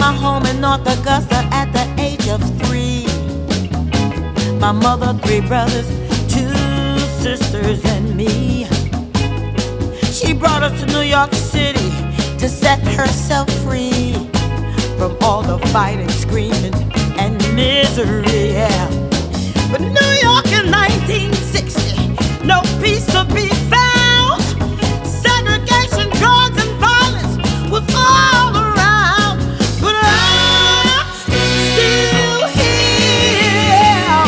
my home in North Augusta at the age of 3. My mother, 3 brothers, 2 sisters, and me. She brought us to New York City to set herself free from all the fighting, screaming, and misery, yeah. But New York in 1960, no peace to be found. Segregation, drugs, and violence was all around. But I'm still here.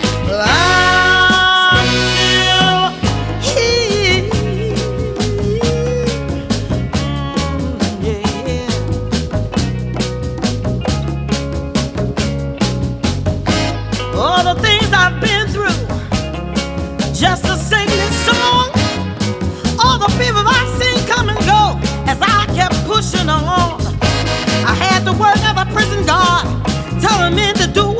I'm still here. Yeah. All the things I've been through just to sing this song. All the people I've seen come and go as I kept pushing on. I had to work as a prison guard, telling men to do